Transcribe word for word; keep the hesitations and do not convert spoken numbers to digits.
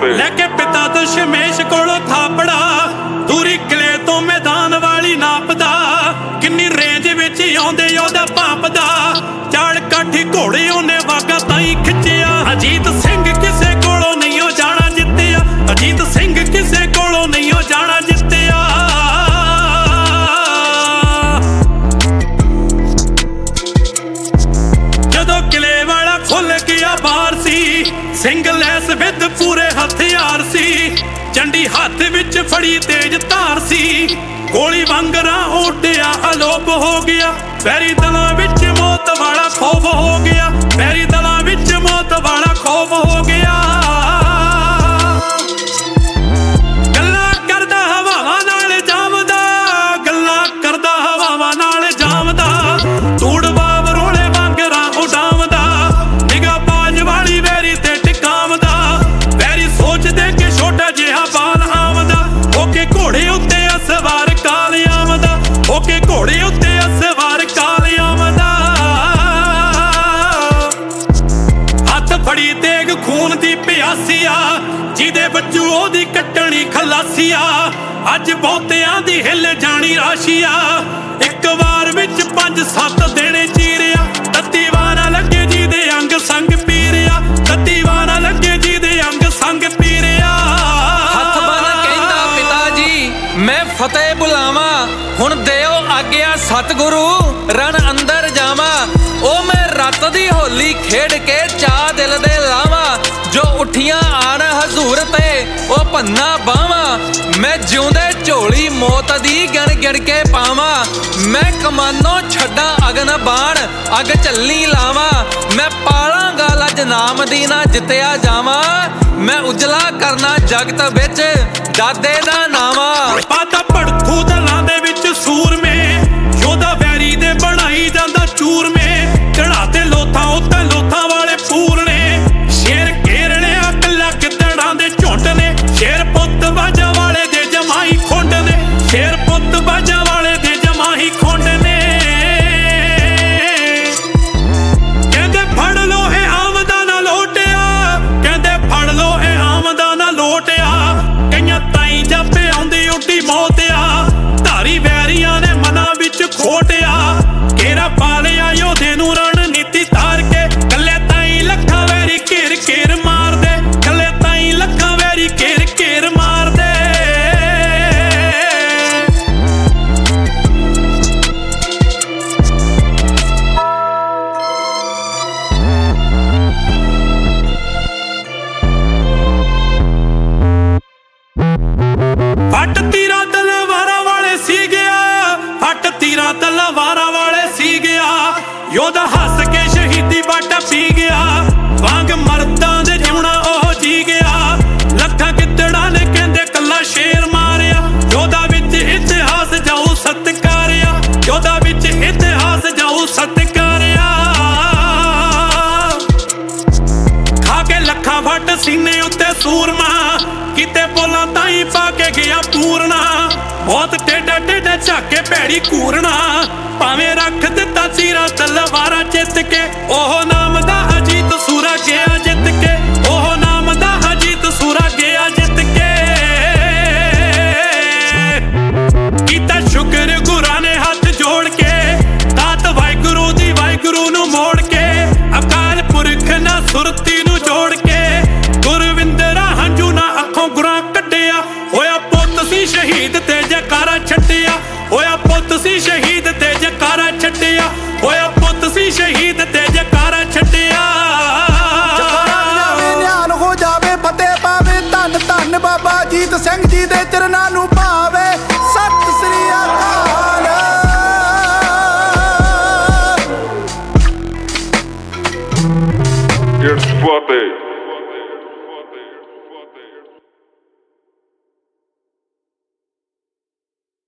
लेके पिता दशमेश कोलों थापड़ा दूरी किले तो मैदान वाली नापदा किन्नी रेंज विच आउंदे ओहदा भांपदा चाल काठी घोड़े ओने वागा ताई खिच्चिया अजीत सिंह किसे कोलों नहीं ओ जाना जित्तिया अजीत सिंह किसे कोलों नहीं ओ जाना जित्तिया जदों किले वाला खुल गया बाहर सी सिंह लैस विद पूरे हथियार सी झंडी हाथ विच फड़ी तेज धार सी गोली वांगरा उड्डिया अलोप हो गया पैरी दलां विच मौत वाला खौफ हो गया पैरी दलां विच मौत वाला खौफ हो गया गल्लां करदा हवावां नाल जामदा गल्लां करदा हवावां नाल जामदा तूड़ बाब रोले वांगरा उडावदा निगाह बाज वाली वैरी ते टिकावदा वैरी सोचदे कि छोटा जिहा बाल आवदा ओके घोड़े उत्ते असवार काल आवदा ओके घोड़े उत्ते असवार काल आवदा हथ फड़ी तेग खून दी प्यासिया जिदे बच्चू ओदी कट्टनी खलासिया अज बहुतियां दी हिल जानी राशिया एक वार विच पंज सत्त देने चीरिया तत्ती वारा लगे जिदे अंग संग पीरिया तत्ती वारा लगे जिदे अंग संग पीरिया हथ बन कहंदा पिता जी मैं फतेह बुलावा हुण देओ आग्या सतगुरु रण अंदर जावा ओ मैं रत दी होली खेड के चा दिल दे लावा जो उठियां आण हजूर ते ओ भन्ना बावा मैं जिउंदे झोली मौत दी गिण गिण के पावा मैं कमानो छड्डा अगन बाण अग झल्ली लावा मैं पालांगा लज नाम दी ना जित्तिया जावा मैं उजला करना जगत विच दादे दा नावा पाता भड़कू दलां दे विच सूर में योधा वैरी दे बनाई जांदा चूर में चढ़ाते लोथां उत्ते लोथां वाले पूरने शेर घेरने अग लग दड़ां दे झुंड ने शेर पुੱਤ बाजा वाले दे जमाई खुंड ने शेर पुੱਤ बाजा वाले दे जमाई खुंड ने कहंदे फड़ लो ए आमदा ना लोटिया कहंदे फड़ लो ए आमदा ना लोटिया कईयां ताई जापे आउंदी उड्डी मौत आ धारी वैरियां ने मनां विच खोटिया घेरा पा लिया योधे नूं रणनीति तार के कल्ले ताई लखां वैरी घेर घेर मार दे कल्ले ताई लखां वैरी घेर घेर मार दे फट तीरा तलवारां वाले सी गया फट तीरा तलवारां वाले सी गया योधा हस के शहीदी बाटा पी गया वांग मर्दां दे जिउणा ओह जी गया लखां गिद्दड़ां ने कहंदे कल्ला शेर मारिया योधा विच इतिहास जाऊ सत्कारिया योधा विच इतिहास जाऊ सत्कारिया खा के लखां फट सीने उत्ते सूरमा किते बोला ताई पाके गया पूरना बहुत टेढ़ा टेढ़ा झाके भैड़ी कूरना भावें रख दिता चीरा तलवारा चित के ओह